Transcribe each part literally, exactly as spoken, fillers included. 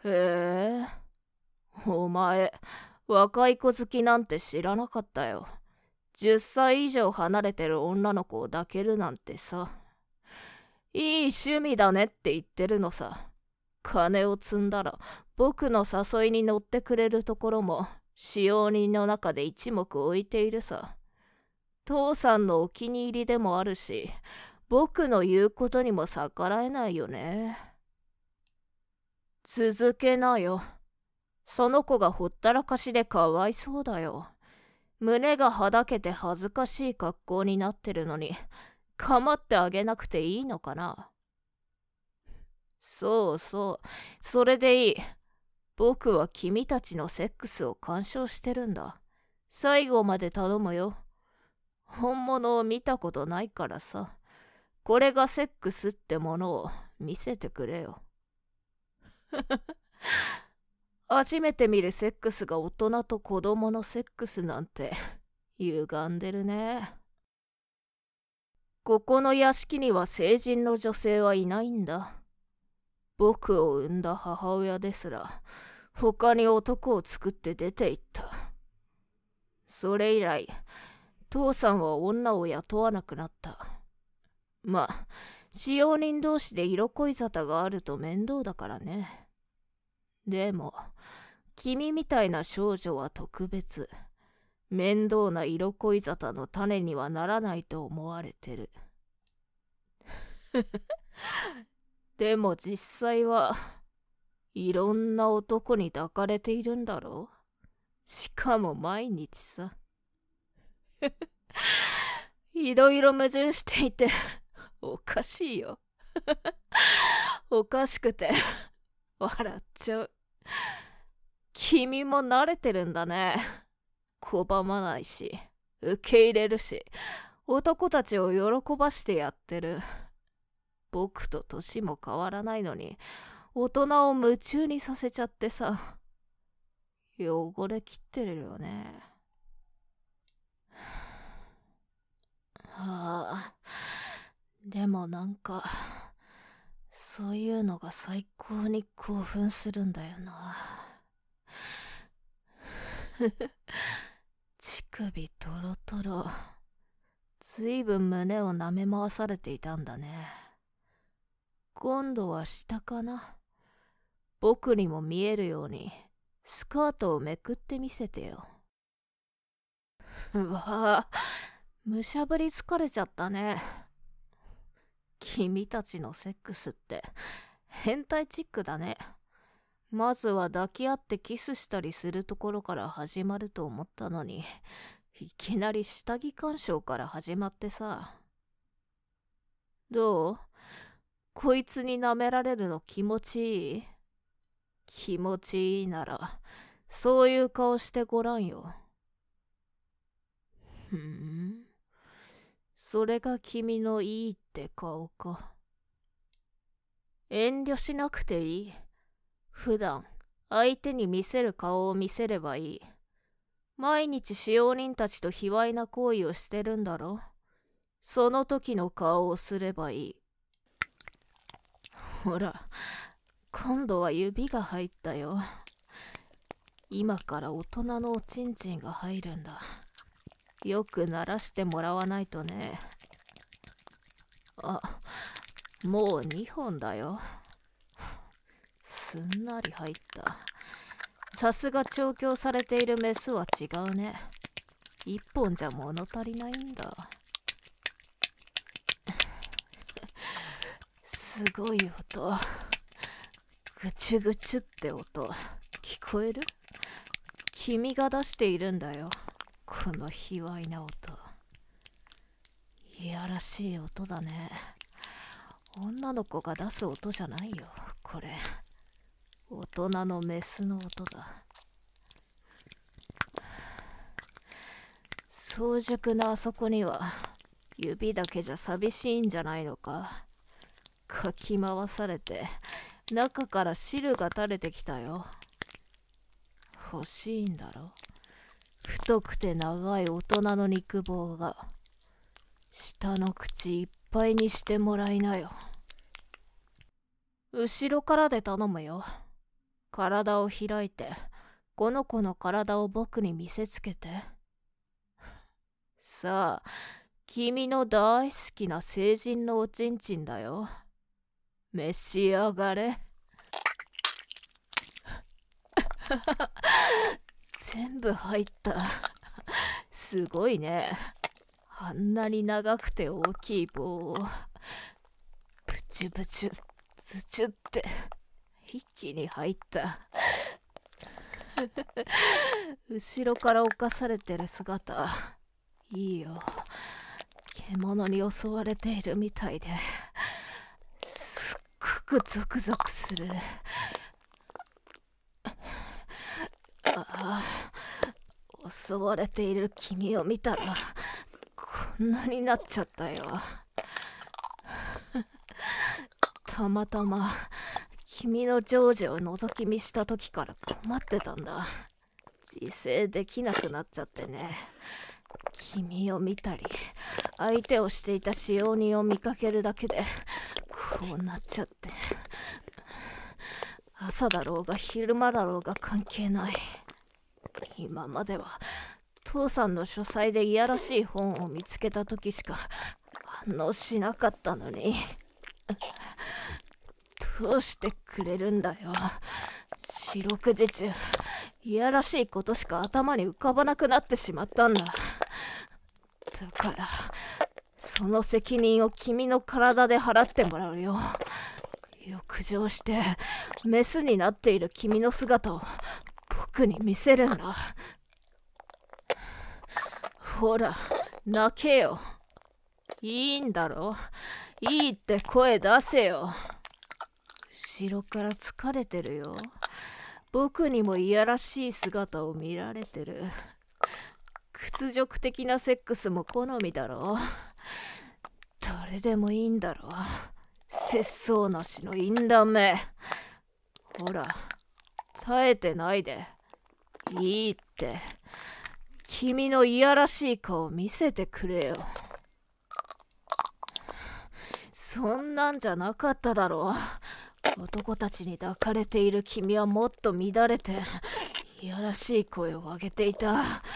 へえ、お前、若い子好きなんて知らなかったよ。じゅっさい以上離れてる女の子を抱けるなんてさ。いい趣味だねって言ってるのさ。金を積んだら僕の誘いに乗ってくれるところも使用人の中で一目置いているさ。父さんのお気に入りでもあるし、僕の言うことにも逆らえないよね。続けなよ。その子がほったらかしでかわいそうだよ。胸がはだけて恥ずかしい格好になってるのに、構ってあげなくていいのかな。そうそう、それでいい。僕は君たちのセックスを鑑賞してるんだ。最後まで頼むよ。本物を見たことないからさ。これがセックスってものを見せてくれよ。初めて見るセックスが大人と子供のセックスなんて歪んでるね。ここの屋敷には成人の女性はいないんだ。僕を産んだ母親ですら他に男を作って出て行った。それ以来、父さんは女を雇わなくなった。まあ、使用人同士で色恋沙汰があると面倒だからね。でも、君みたいな少女は特別。面倒な色恋沙汰の種にはならないと思われてる。でも実際はいろんな男に抱かれているんだろう。しかも毎日さ。いろいろ矛盾していておかしいよ。おかしくて笑っちゃう。君も慣れてるんだね。拒まないし、受け入れるし、男たちを喜ばしてやってる。僕と年も変わらないのに、大人を夢中にさせちゃってさ。汚れきってるよね。はあ、でもなんか、そういうのが最高に興奮するんだよな。乳首トロトロ。ずいぶん胸を舐め回されていたんだね。今度は下かな。僕にも見えるようにスカートをめくってみせてよ。うわぁ、むしゃぶり疲れちゃったね。君たちのセックスって変態チックだね。まずは抱き合ってキスしたりするところから始まると思ったのに、いきなり下着鑑賞から始まってさ。どう？こいつに舐められるの気持ちいい？気持ちいいなら、そういう顔してごらんよ。ふん。それが君のいいって顔か。遠慮しなくていい。普段、相手に見せる顔を見せればいい。毎日使用人たちと卑猥な行為をしてるんだろ。その時の顔をすればいい。ほら、今度は指が入ったよ。今から大人のおちんちんが入るんだ。よく鳴らしてもらわないとね。あ、もうにほんだよ。すんなり入った。さすが調教されているメスは違うね。いっぽんじゃ物足りないんだ。すごい音。ぐちゅぐちゅって音。聞こえる？君が出しているんだよ。この卑猥な音。いやらしい音だね。女の子が出す音じゃないよ、これ。大人のメスの音だ。早熟なあそこには指だけじゃ寂しいんじゃないのか。かき回されて中から汁が垂れてきたよ。欲しいんだろ。太くて長い大人の肉棒が。下の口いっぱいにしてもらいなよ。後ろからで頼むよ。 体を開いて、この子の体を僕に見せつけて。さあ、君の大好きな成人のおちんちんだよ。召し上がれ。全部入った。すごいね。あんなに長くて大きい棒をブチュブチュズチュって一気に入った。後ろから侵されてる姿、いいよ。獣に襲われているみたいですっごくゾクゾクする。ああ、襲われている君を見たらこんなになっちゃったよ。たまたま君の長女を覗き見した時から困ってたんだ。自制できなくなっちゃってね。君を見たり相手をしていた使用人を見かけるだけでこうなっちゃって。朝だろうが昼間だろうが関係ない。今までは父さんの書斎でいやらしい本を見つけた時しか反応しなかったのに、どうしてくれるんだよ。四六時中いやらしいことしか頭に浮かばなくなってしまったんだ。だからその責任を君の体で払ってもらうよ。浴場してメスになっている君の姿を僕に見せるんだ。ほら、泣けよ。いいんだろ。いいって声出せよ。後ろから疲れてるよ。僕にもいやらしい姿を見られてる。屈辱的なセックスも好みだろ。誰でもいいんだろ。節操なしの淫乱め。ほら、耐えてないで。いいって。君のいやらしい顔見せてくれよ。そんなんじゃなかっただろう。男たちに抱かれている君はもっと乱れていやらしい声を上げていた。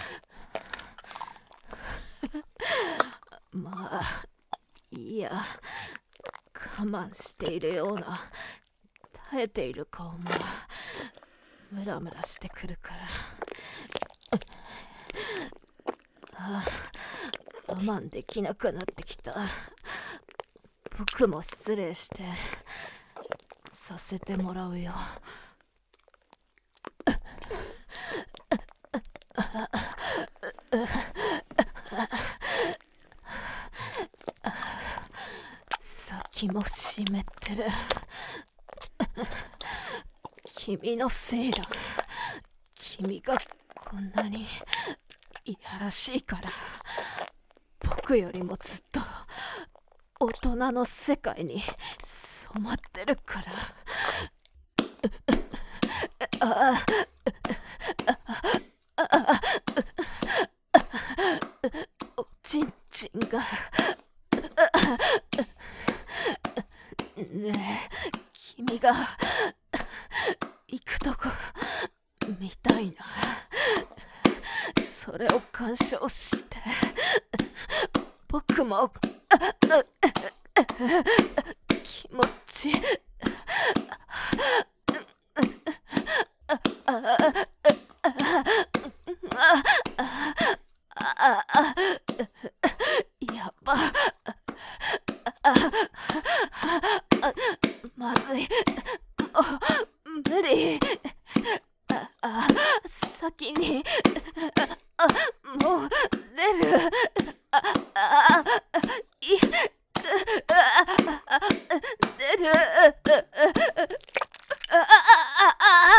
まあいいや。我慢しているような耐えている顔もムラムラしてくるから。ああ、我慢できなくなってきた。僕も失礼してさせてもらうよ。先も湿ってる。君のせいだ。君がこんなにいやらしいから。僕よりもずっと大人の世界に染まってるから。ああ、おちんちんが。ねえ、君が行くとこ見たいな。それを鑑賞して僕も気持ちやば。まずい。無理。ああ、先にあもう出る。ああいあ出る。ああ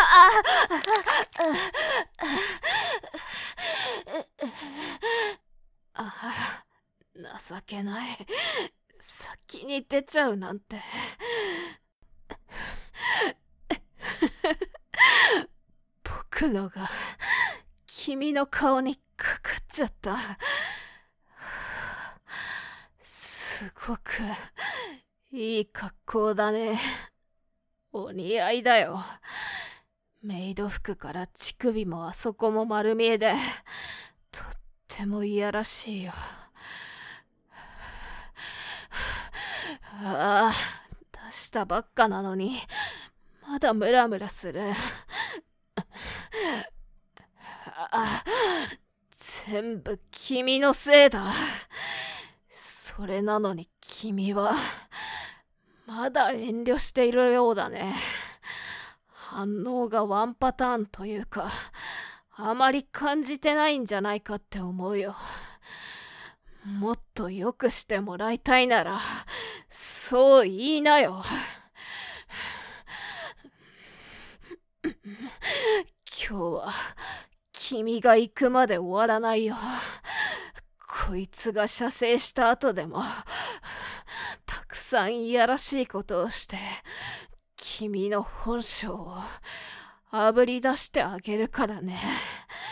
あ情けない。先に出ちゃうなんて。僕のが君の顔にかかっちゃった。すごくいい格好だね。お似合いだよ。 メイド服から乳首もあそこも丸見えで、とってもいやらしいよ。ああ、出したばっかなのに、まだムラムラする。あ、全部君のせいだ。それなのに君は、まだ遠慮しているようだね。反応がワンパターンというか、あまり感じてないんじゃないかって思うよ。もっと良くしてもらいたいなら、そう言いなよ。今日は君が行くまで終わらないよ。こいつが射精した後でもたくさんいやらしいことをして君の本性をあぶり出してあげるからね。